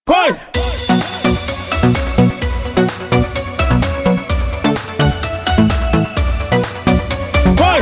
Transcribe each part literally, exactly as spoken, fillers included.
Vai! Vai!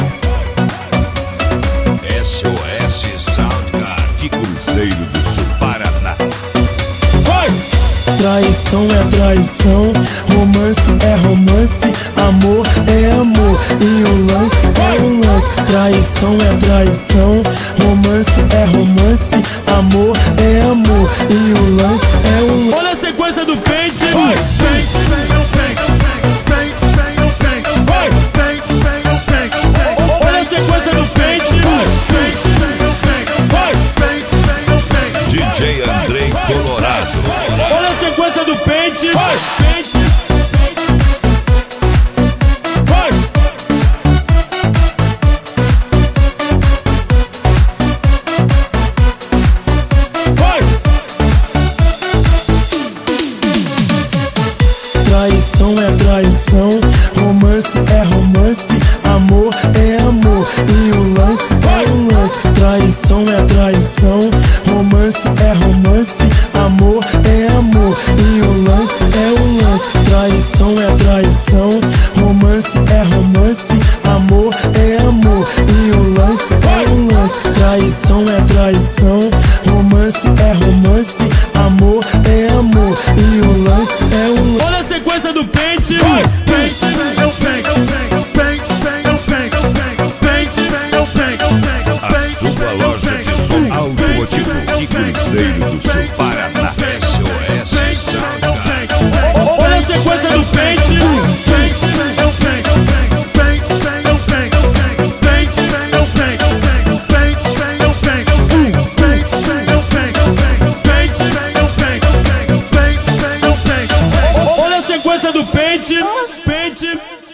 S O S Soundcard de Cruzeiro do Sul, Paraná. Vai! Traição é traição, romance é romance, amor é amor e o lance é um lance. Traição é traição, romance é romance, amor é amor e o lance é um lance. Olha a sequência do pente. Vai! Pente, pente, pente, pente, vai! Olha a sequência do pente. Pente, vai! D J Andrei Colorado. Olha a sequência do pente. Vai! Pente. Vai! Vai! Traição é traição, romance é romance, amor é amor e o lance é um lance. Traição é traição, romance é romance, amor é amor e o lance é um lance. Traição é traição, romance é romance, amor é amor e o lance é um lance. Traição é traição, romance é romance, amor é amor e o lance é um lance. Olha a sequência do pente. Vai! Pente, pente, pente, pente, A sua loja de som automotivo de Cruzeiro do Sul, Paraná. S O S Soundcard. olha a sequência do pente. Pente, olha a sequência do pente. Pente.